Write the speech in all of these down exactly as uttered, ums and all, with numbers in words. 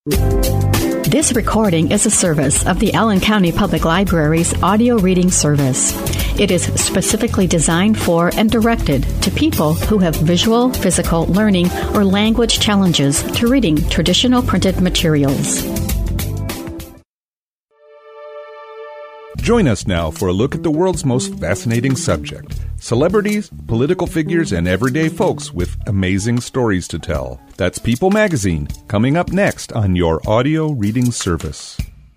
This recording is a service of the Allen County Public Library's audio reading service. It is specifically designed for and directed to people who have visual, physical, learning, or language challenges to reading traditional printed materials. Join us now for a look at the world's most fascinating subject: celebrities, political figures, and everyday folks with amazing stories to tell. That's People Magazine, coming up next on your audio reading service.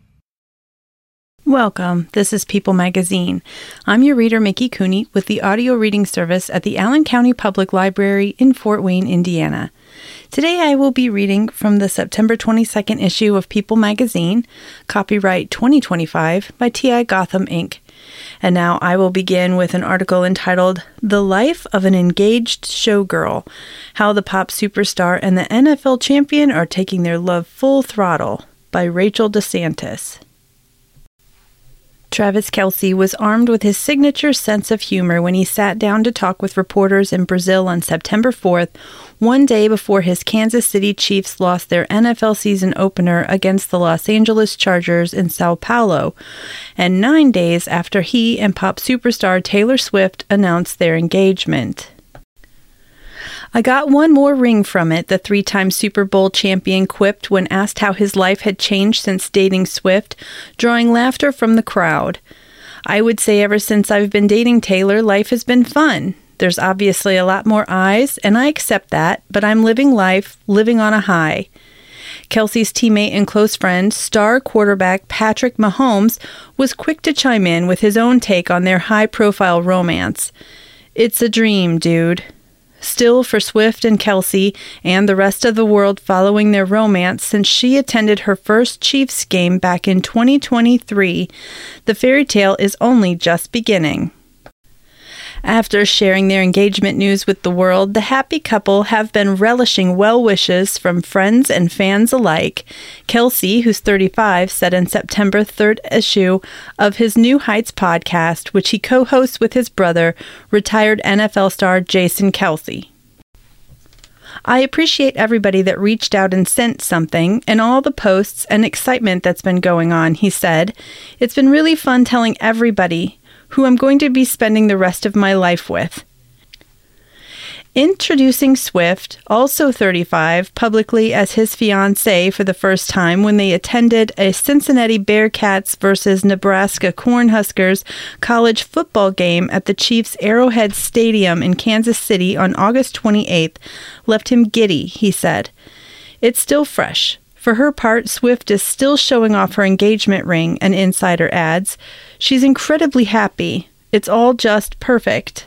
Welcome. This is People Magazine. I'm your reader, Mickey Cooney, with the audio reading service at the Allen County Public Library in Fort Wayne, Indiana. Today I will be reading from the September twenty-second issue of People Magazine, copyright twenty twenty-five by T I Gotham, Incorporated. And now I will begin with an article entitled, The Life of an Engaged Showgirl, How the Pop Superstar and the N F L Champion Are Taking Their Love Full Throttle, by Rachel DeSantis. Travis Kelce was armed with his signature sense of humor when he sat down to talk with reporters in Brazil on September fourth, one day before his Kansas City Chiefs lost their N F L season opener against the Los Angeles Chargers in Sao Paulo, and nine days after he and pop superstar Taylor Swift announced their engagement. I got one more ring from it, the three-time Super Bowl champion quipped when asked how his life had changed since dating Swift, drawing laughter from the crowd. I would say ever since I've been dating Taylor, life has been fun. There's obviously a lot more eyes, and I accept that, but I'm living life, living on a high. Kelce's teammate and close friend, star quarterback Patrick Mahomes, was quick to chime in with his own take on their high-profile romance. It's a dream, dude. Still, for Swift and Kelce and the rest of the world following their romance since she attended her first Chiefs game back in twenty twenty-three, the fairy tale is only just beginning. After sharing their engagement news with the world, the happy couple have been relishing well wishes from friends and fans alike. Kelce, who's thirty-five, said in September third issue of his New Heights podcast, which he co-hosts with his brother, retired N F L star Jason Kelce. I appreciate everybody that reached out and sent something, and all the posts and excitement that's been going on, he said. It's been really fun telling everybody who I'm going to be spending the rest of my life with. Introducing Swift, also thirty-five, publicly as his fiancée for the first time when they attended a Cincinnati Bearcats versus Nebraska Cornhuskers college football game at the Chiefs' Arrowhead Stadium in Kansas City on August twenty-eighth, left him giddy, he said. It's still fresh. For her part, Swift is still showing off her engagement ring, an insider adds. She's incredibly happy. It's all just perfect.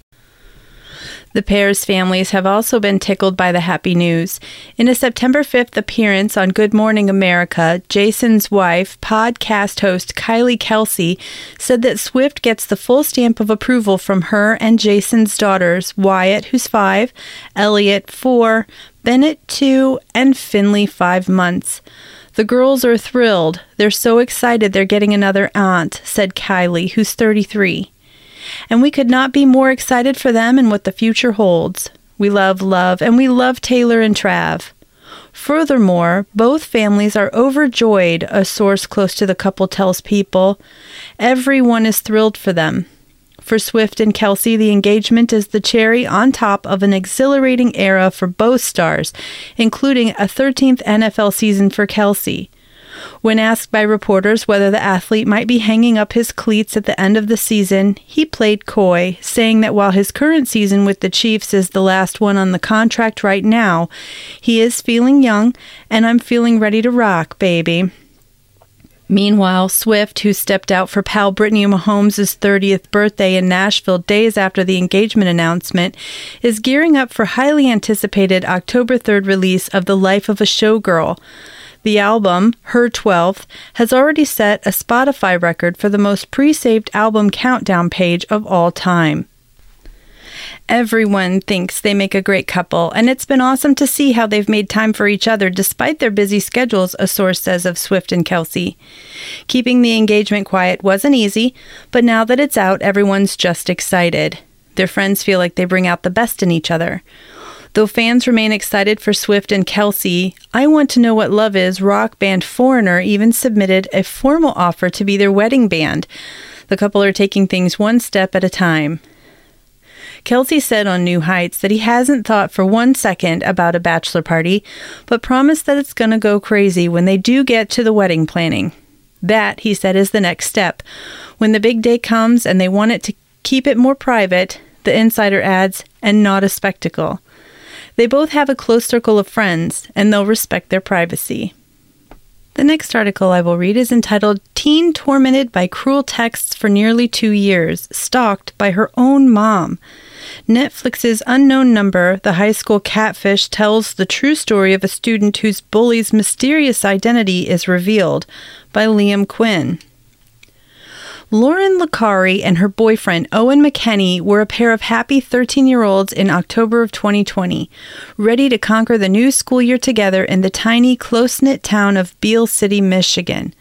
The pair's families have also been tickled by the happy news. In a September fifth appearance on Good Morning America, Jason's wife, podcast host Kylie Kelce, said that Swift gets the full stamp of approval from her and Jason's daughters, Wyatt, who's five, Elliot, four, Bennett, two, and Finley, five months. The girls are thrilled. They're so excited they're getting another aunt, said Kylie, who's thirty-three. And we could not be more excited for them and what the future holds. We love love, and we love Taylor and Trav. Furthermore, both families are overjoyed, a source close to the couple tells People. Everyone is thrilled for them. For Swift and Kelce, the engagement is the cherry on top of an exhilarating era for both stars, including a thirteenth N F L season for Kelce. When asked by reporters whether the athlete might be hanging up his cleats at the end of the season, he played coy, saying that while his current season with the Chiefs is the last one on the contract right now, he is feeling young, and I'm feeling ready to rock, baby. Meanwhile, Swift, who stepped out for pal Brittany Mahomes' thirtieth birthday in Nashville days after the engagement announcement, is gearing up for highly anticipated October third release of The Life of a Showgirl. The album, her twelfth, has already set a Spotify record for the most pre-saved album countdown page of all time. Everyone thinks they make a great couple, and it's been awesome to see how they've made time for each other despite their busy schedules, a source says of Swift and Kelce. Keeping the engagement quiet wasn't easy, but now that it's out, everyone's just excited. Their friends feel like they bring out the best in each other. Though fans remain excited for Swift and Kelsey, I Want to Know What Love Is rock band Foreigner even submitted a formal offer to be their wedding band. The couple are taking things one step at a time. Kelsey said on New Heights that he hasn't thought for one second about a bachelor party, but promised that it's going to go crazy when they do get to the wedding planning. That, he said, is the next step. When the big day comes and they want it to keep it more private, the insider adds, and not a spectacle. They both have a close circle of friends, and they'll respect their privacy. The next article I will read is entitled, Teen Tormented by Cruel Texts for Nearly Two Years, Stalked by Her Own Mom. Netflix's Unknown Number, The High School Catfish, tells the true story of a student whose bully's mysterious identity is revealed, by Liam Quinn. Lauren Licari and her boyfriend Owen McKenney were a pair of happy thirteen-year-olds in October of twenty twenty, ready to conquer the new school year together in the tiny, close-knit town of Beale City, Michigan.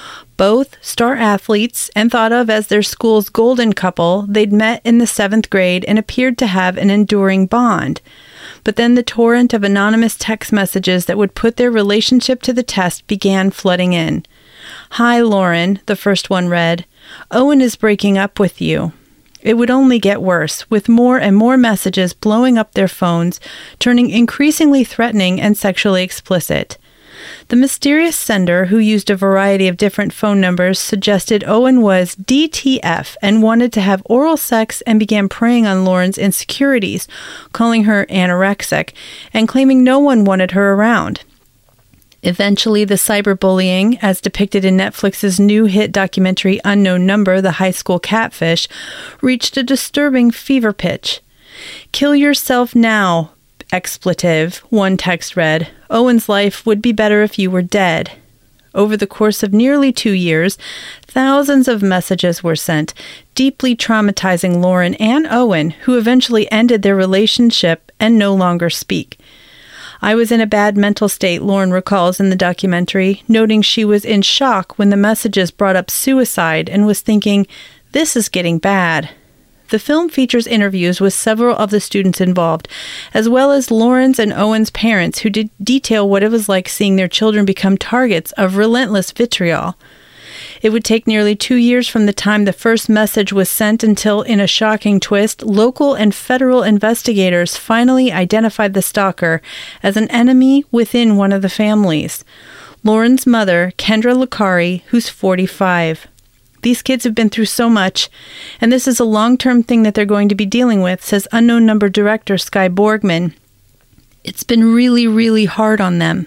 Both star athletes and thought of as their school's golden couple, they'd met in the seventh grade and appeared to have an enduring bond. But then the torrent of anonymous text messages that would put their relationship to the test began flooding in. Hi, Lauren, the first one read. Owen is breaking up with you. It would only get worse, with more and more messages blowing up their phones, turning increasingly threatening and sexually explicit. The mysterious sender, who used a variety of different phone numbers, suggested Owen was D T F and wanted to have oral sex and began preying on Lauren's insecurities, calling her anorexic, and claiming no one wanted her around. Eventually, the cyberbullying, as depicted in Netflix's new hit documentary Unknown Number, The High School Catfish, reached a disturbing fever pitch. Kill yourself now, expletive, one text read. Owen's life would be better if you were dead. Over the course of nearly two years, thousands of messages were sent, deeply traumatizing Lauren and Owen, who eventually ended their relationship and no longer speak. I was in a bad mental state, Lauren recalls in the documentary, noting she was in shock when the messages brought up suicide and was thinking, this is getting bad. The film features interviews with several of the students involved, as well as Lauren's and Owen's parents who did detail what it was like seeing their children become targets of relentless vitriol. It would take nearly two years from the time the first message was sent until, in a shocking twist, local and federal investigators finally identified the stalker as an enemy within one of the families. Lauren's mother, Kendra Licari, who's forty-five. These kids have been through so much, and this is a long-term thing that they're going to be dealing with, says Unknown Number director Sky Borgman. It's been really, really hard on them.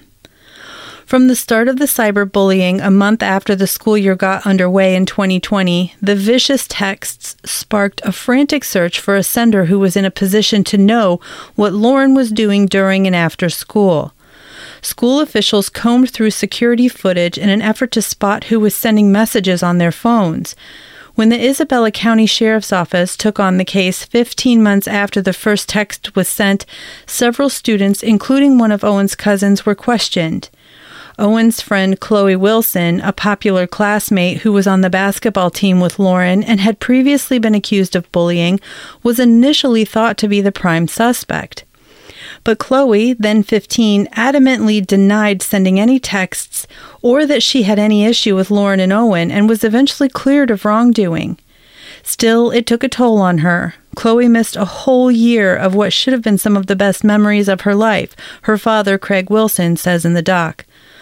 From the start of the cyberbullying, a month after the school year got underway in twenty twenty, the vicious texts sparked a frantic search for a sender who was in a position to know what Lauren was doing during and after school. School officials combed through security footage in an effort to spot who was sending messages on their phones. When the Isabella County Sheriff's Office took on the case fifteen months after the first text was sent, several students, including one of Owen's cousins, were questioned. Owen's friend Chloe Wilson, a popular classmate who was on the basketball team with Lauren and had previously been accused of bullying, was initially thought to be the prime suspect. But Chloe, then fifteen, adamantly denied sending any texts or that she had any issue with Lauren and Owen and was eventually cleared of wrongdoing. Still, it took a toll on her. Chloe missed a whole year of what should have been some of the best memories of her life, her father, Craig Wilson, says in the doc.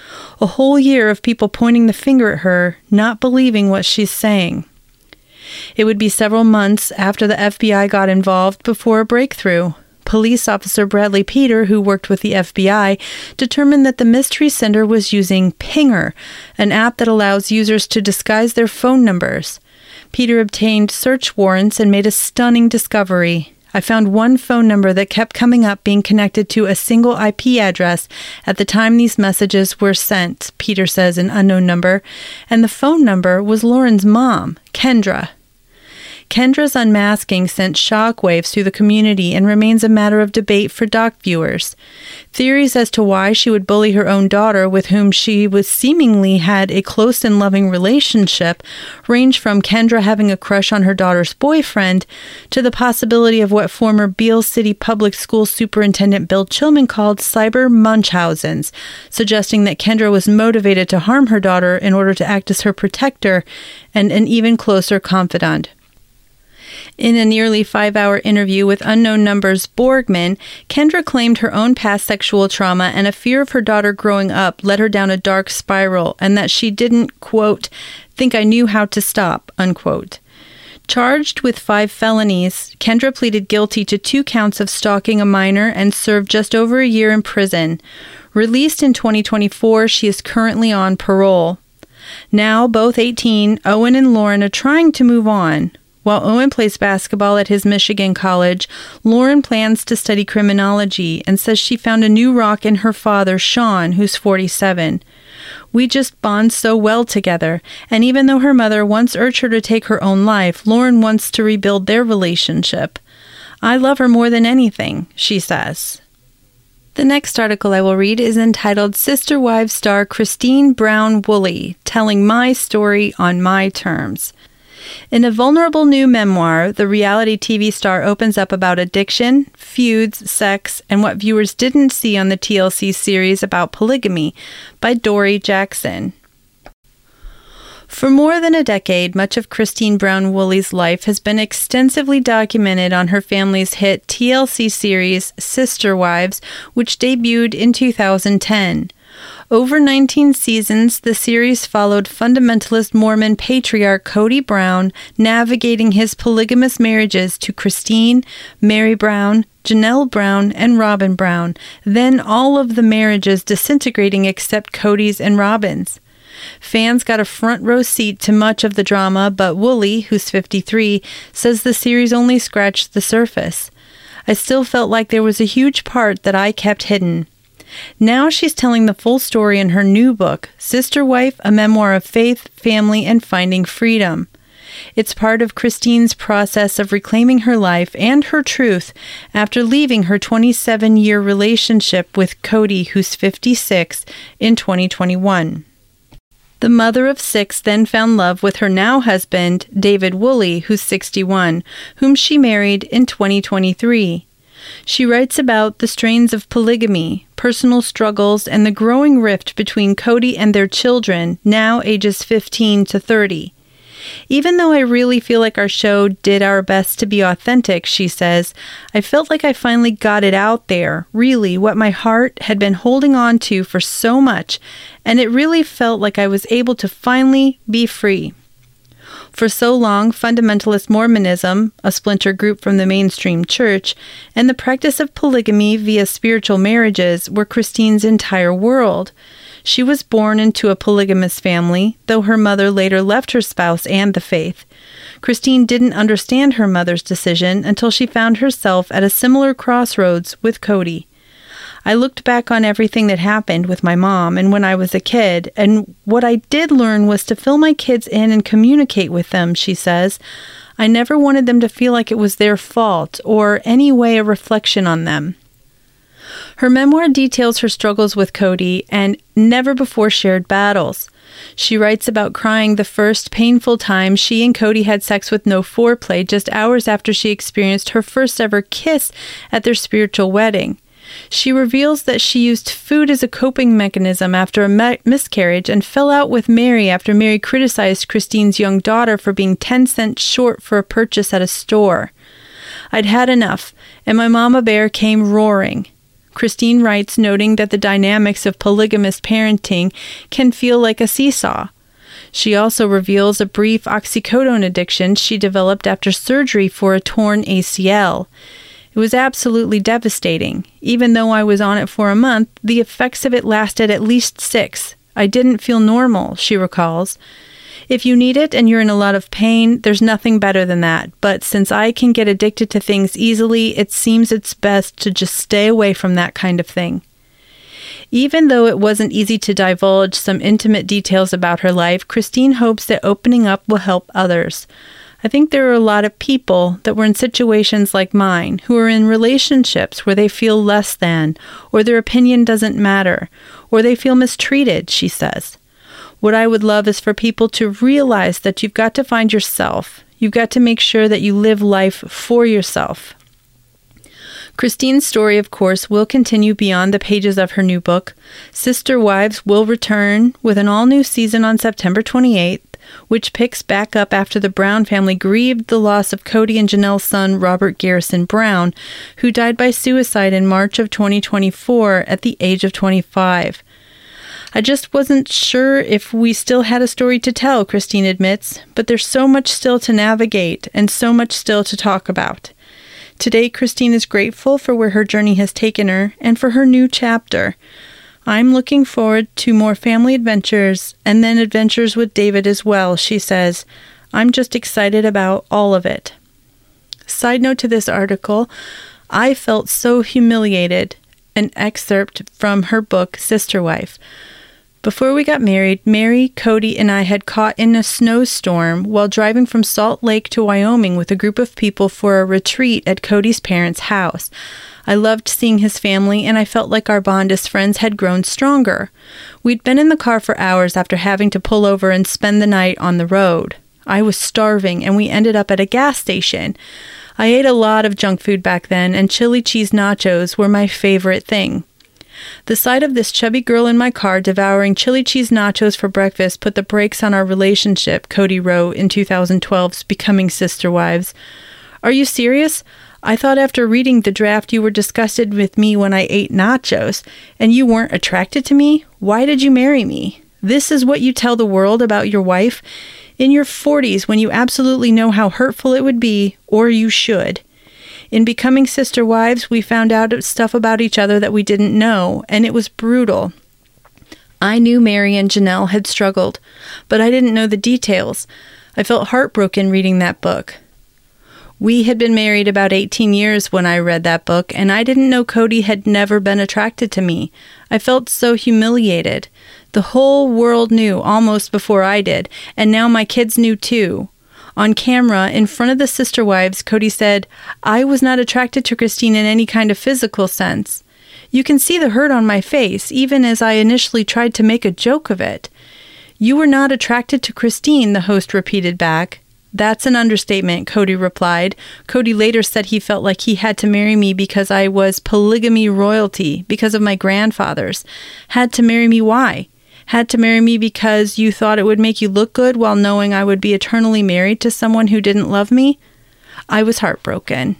A whole year of people pointing the finger at her, not believing what she's saying. It would be several months after the F B I got involved before a breakthrough. Police officer Bradley Peter, who worked with the F B I, determined that the mystery sender was using Pinger, an app that allows users to disguise their phone numbers. Peter obtained search warrants and made a stunning discovery. I found one phone number that kept coming up being connected to a single I P address at the time these messages were sent, Peter says in Unknown Number, and the phone number was Lauren's mom, Kendra. Kendra's unmasking sent shockwaves through the community and remains a matter of debate for doc viewers. Theories as to why she would bully her own daughter, with whom she was seemingly had a close and loving relationship, range from Kendra having a crush on her daughter's boyfriend to the possibility of what former Beale City Public School Superintendent Bill Chilman called cyber Munchausen's, suggesting that Kendra was motivated to harm her daughter in order to act as her protector and an even closer confidant. In a nearly five-hour interview with Unknown Numbers Borgman, Kendra claimed her own past sexual trauma and a fear of her daughter growing up led her down a dark spiral, and that she didn't, quote, think I knew how to stop, unquote. Charged with five felonies, Kendra pleaded guilty to two counts of stalking a minor and served just over a year in prison. Released in twenty twenty-four, she is currently on parole. Now, both eighteen, Owen and Lauren are trying to move on. While Owen plays basketball at his Michigan college, Lauren plans to study criminology and says she found a new rock in her father, Sean, who's forty-seven. We just bond so well together, and even though her mother once urged her to take her own life, Lauren wants to rebuild their relationship. I love her more than anything, she says. The next article I will read is entitled Sister Wives star Christine Brown Woolley, Telling My Story on My Terms. In a vulnerable new memoir, the reality T V star opens up about addiction, feuds, sex, and what viewers didn't see on the T L C series about polygamy by Dory Jackson. For more than a decade, much of Christine Brown Woolley's life has been extensively documented on her family's hit T L C series Sister Wives, which debuted in two thousand ten. Over nineteen seasons, the series followed fundamentalist Mormon patriarch Cody Brown navigating his polygamous marriages to Christine, Mary Brown, Janelle Brown, and Robin Brown, then all of the marriages disintegrating except Cody's and Robin's. Fans got a front row seat to much of the drama, but Woolley, who's fifty-three, says the series only scratched the surface. I still felt like there was a huge part that I kept hidden. Now she's telling the full story in her new book, Sister Wife, a memoir of faith, family, and finding freedom. It's part of Christine's process of reclaiming her life and her truth after leaving her twenty-seven-year relationship with Cody, who's fifty-six, in twenty twenty-one. The mother of six then found love with her now husband, David Woolley, who's sixty-one, whom she married in twenty twenty-three. She writes about the strains of polygamy, personal struggles, and the growing rift between Cody and their children, now ages fifteen to thirty. Even though I really feel like our show did our best to be authentic, she says, I felt like I finally got it out there, really, what my heart had been holding on to for so much, and it really felt like I was able to finally be free. For so long, fundamentalist Mormonism, a splinter group from the mainstream church, and the practice of polygamy via spiritual marriages were Christine's entire world. She was born into a polygamous family, though her mother later left her spouse and the faith. Christine didn't understand her mother's decision until she found herself at a similar crossroads with Cody. I looked back on everything that happened with my mom and when I was a kid, and what I did learn was to fill my kids in and communicate with them, she says. I never wanted them to feel like it was their fault or any way a reflection on them. Her memoir details her struggles with Cody and never-before-shared battles. She writes about crying the first painful time she and Cody had sex with no foreplay just hours after she experienced her first ever kiss at their spiritual wedding. She reveals that she used food as a coping mechanism after a me- miscarriage and fell out with Mary after Mary criticized Christine's young daughter for being ten cents short for a purchase at a store. I'd had enough, and my mama bear came roaring. Christine writes, noting that the dynamics of polygamous parenting can feel like a seesaw. She also reveals a brief oxycodone addiction she developed after surgery for a torn A C L. It was absolutely devastating. Even though I was on it for a month, the effects of it lasted at least six. I didn't feel normal, she recalls. If you need it and you're in a lot of pain, there's nothing better than that. But since I can get addicted to things easily, it seems it's best to just stay away from that kind of thing. Even though it wasn't easy to divulge some intimate details about her life, Christine hopes that opening up will help others. I think there are a lot of people that were in situations like mine who are in relationships where they feel less than, or their opinion doesn't matter, or they feel mistreated, she says. What I would love is for people to realize that you've got to find yourself. You've got to make sure that you live life for yourself. Christine's story, of course, will continue beyond the pages of her new book. Sister Wives will return with an all-new season on September twenty-eighth, which picks back up after the Brown family grieved the loss of Cody and Janelle's son, Robert Garrison Brown, who died by suicide in March of twenty twenty-four at the age of twenty-five. I just wasn't sure if we still had a story to tell, Christine admits, but there's so much still to navigate and so much still to talk about. Today, Christine is grateful for where her journey has taken her and for her new chapter. I'm looking forward to more family adventures and then adventures with David as well, she says. I'm just excited about all of it. Side note to this article, I felt so humiliated. An excerpt from her book, Sister Wife. Before we got married, Mary, Cody, and I had caught in a snowstorm while driving from Salt Lake to Wyoming with a group of people for a retreat at Cody's parents' house. I loved seeing his family, and I felt like our bond as friends had grown stronger. We'd been in the car for hours after having to pull over and spend the night on the road. I was starving, and we ended up at a gas station. I ate a lot of junk food back then, and chili cheese nachos were my favorite thing. The sight of this chubby girl in my car devouring chili cheese nachos for breakfast put the brakes on our relationship, Cody wrote in two thousand twelve's Becoming Sister Wives. Are you serious? I thought after reading the draft you were disgusted with me when I ate nachos, and you weren't attracted to me? Why did you marry me? This is what you tell the world about your wife? In your forties, when you absolutely know how hurtful it would be, or you should. In Becoming Sister Wives, we found out stuff about each other that we didn't know, and it was brutal. I knew Mary and Janelle had struggled, but I didn't know the details. I felt heartbroken reading that book. We had been married about eighteen years when I read that book, and I didn't know Cody had never been attracted to me. I felt so humiliated. The whole world knew almost before I did, and now my kids knew too. On camera, in front of the Sister Wives, Cody said, I was not attracted to Christine in any kind of physical sense. You can see the hurt on my face, even as I initially tried to make a joke of it. You were not attracted to Christine, the host repeated back. That's an understatement, Cody replied. Cody later said he felt like he had to marry me because I was polygamy royalty, because of my grandfathers. Had to marry me why? Had to marry me because you thought it would make you look good while knowing I would be eternally married to someone who didn't love me? I was heartbroken.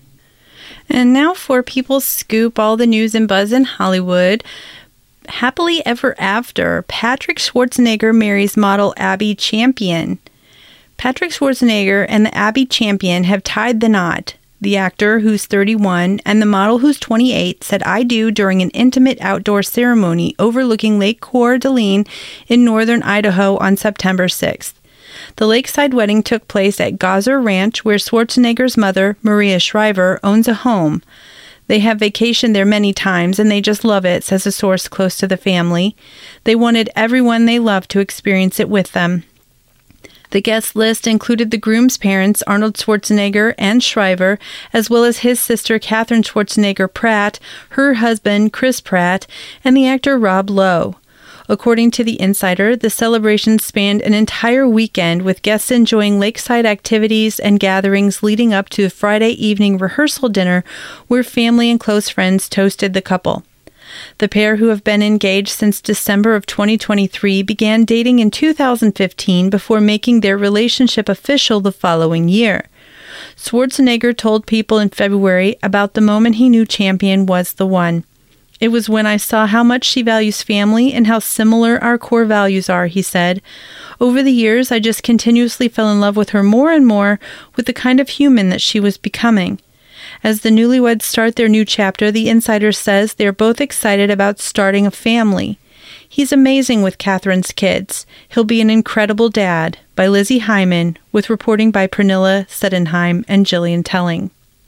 And now for People's Scoop, all the news and buzz in Hollywood. Happily ever after, Patrick Schwarzenegger marries model Abby Champion. Patrick Schwarzenegger and the Abby Champion have tied the knot. The actor, who's thirty-one, and the model, who's twenty-eight, said I do during an intimate outdoor ceremony overlooking Lake Coeur d'Alene in northern Idaho on September sixth. The lakeside wedding took place at Gazer Ranch, where Schwarzenegger's mother, Maria Shriver, owns a home. They have vacationed there many times, and they just love it, says a source close to the family. They wanted everyone they love to experience it with them. The guest list included the groom's parents, Arnold Schwarzenegger and Shriver, as well as his sister, Catherine Schwarzenegger Pratt, her husband, Chris Pratt, and the actor Rob Lowe. According to The Insider, the celebration spanned an entire weekend with guests enjoying lakeside activities and gatherings leading up to a Friday evening rehearsal dinner where family and close friends toasted the couple. The pair, who have been engaged since December of twenty twenty-three, began dating in two thousand fifteen before making their relationship official the following year. Schwarzenegger told People in February about the moment he knew Champion was the one. It was when I saw how much she values family and how similar our core values are, he said. Over the years, I just continuously fell in love with her more and more with the kind of human that she was becoming. As the newlyweds start their new chapter, The Insider says they're both excited about starting a family. He's amazing with Catherine's kids. He'll be an incredible dad, by Lizzie Hyman, with reporting by Pernilla Sedenheim and Gillian Telling.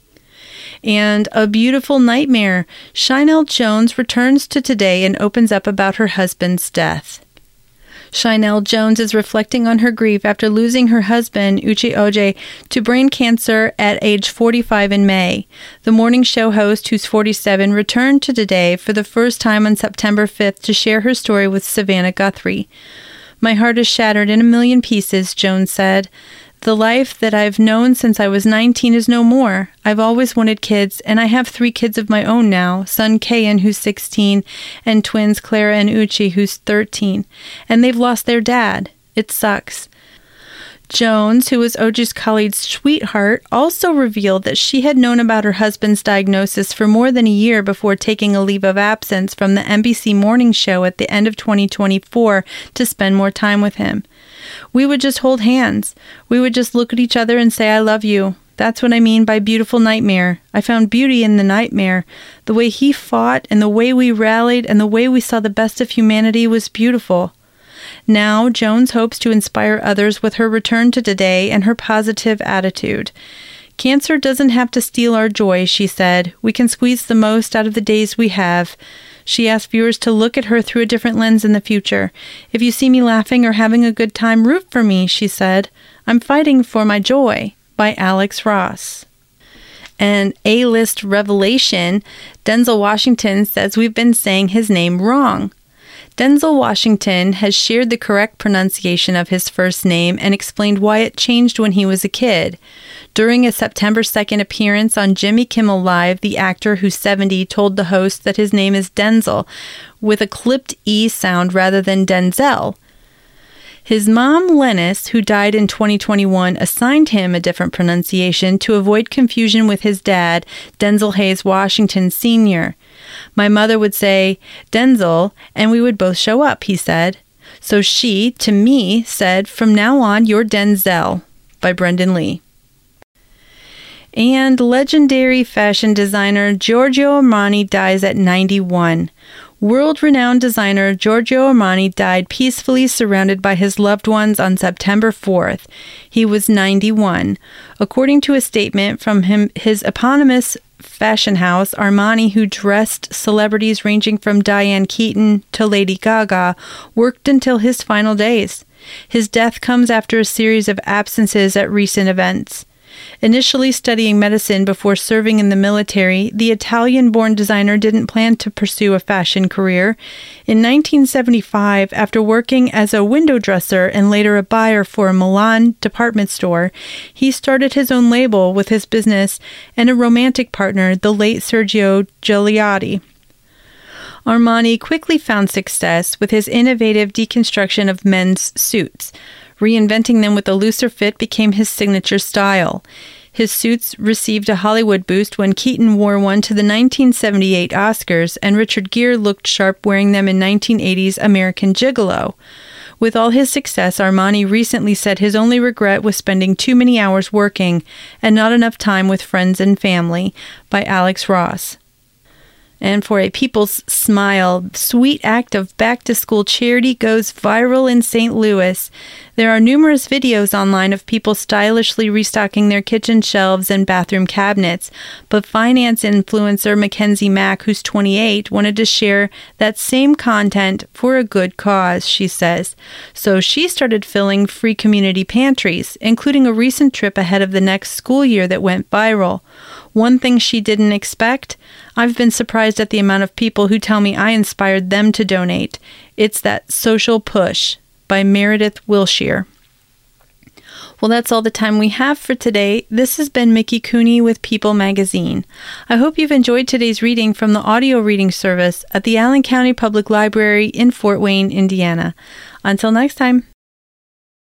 And A Beautiful Nightmare. Sheinelle Jones returns to Today and opens up about her husband's death. Shinell Jones is reflecting on her grief after losing her husband, Uche Oje, to brain cancer at age forty-five in May. The morning show host, who's forty-seven, returned to Today for the first time on September fifth to share her story with Savannah Guthrie. "My heart is shattered in a million pieces," Jones said. "The life that I've known since I was nineteen is no more. I've always wanted kids, and I have three kids of my own now, son Kayan, who's sixteen, and twins Clara and Uchi, who's thirteen. And they've lost their dad. It sucks." Jones, who was Oji's colleague's sweetheart, also revealed that she had known about her husband's diagnosis for more than a year before taking a leave of absence from the N B C morning show at the end of twenty twenty-four to spend more time with him. "We would just hold hands. We would just look at each other and say, 'I love you.' That's what I mean by beautiful nightmare. I found beauty in the nightmare. The way he fought and the way we rallied and the way we saw the best of humanity was beautiful." Now, Jones hopes to inspire others with her return to Today and her positive attitude. "Cancer doesn't have to steal our joy," she said. "We can squeeze the most out of the days we have." She asked viewers to look at her through a different lens in the future. "If you see me laughing or having a good time, root for me," she said. "I'm fighting for my joy." By Alex Ross. An A-list revelation, Denzel Washington says we've been saying his name wrong. Denzel Washington has shared the correct pronunciation of his first name and explained why it changed when he was a kid. During a September second appearance on Jimmy Kimmel Live, the actor, who's seventy, told the host that his name is Denzel, with a clipped E sound rather than Denzel. His mom, Lennis, who died in twenty twenty-one, assigned him a different pronunciation to avoid confusion with his dad, Denzel Hayes Washington Senior "My mother would say, 'Denzel,' and we would both show up," he said. "So she, to me, said, 'From now on, you're Denzel,'" by Brendan Lee. And legendary fashion designer Giorgio Armani dies at ninety-one. World-renowned designer Giorgio Armani died peacefully surrounded by his loved ones on September fourth. He was ninety-one. According to a statement from him, his eponymous fashion house, Armani, who dressed celebrities ranging from Diane Keaton to Lady Gaga, worked until his final days. His death comes after a series of absences at recent events. Initially studying medicine before serving in the military, the Italian-born designer didn't plan to pursue a fashion career. In nineteen seventy-five, after working as a window dresser and later a buyer for a Milan department store, he started his own label with his business and a romantic partner, the late Sergio Gigliotti. Armani quickly found success with his innovative deconstruction of men's suits. Reinventing them with a looser fit became his signature style. His suits received a Hollywood boost when Keaton wore one to the nineteen seventy-eight Oscars, and Richard Gere looked sharp wearing them in nineteen eighties American Gigolo. With all his success, Armani recently said his only regret was spending too many hours working and not enough time with friends and family, by Alex Ross. And for a People's Smile, sweet act of back-to-school charity goes viral in Saint Louis. There are numerous videos online of people stylishly restocking their kitchen shelves and bathroom cabinets, but finance influencer Mackenzie Mack, who's twenty-eight, wanted to share that same content for a good cause, she says. So she started filling free community pantries, including a recent trip ahead of the next school year that went viral. One thing she didn't expect? I've been surprised at the amount of people who tell me I inspired them to donate. It's that social push, by Meredith Wilshire. Well, that's all the time we have for today. This has been Mickey Cooney with People Magazine. I hope you've enjoyed today's reading from the audio reading service at the Allen County Public Library in Fort Wayne, Indiana. Until next time.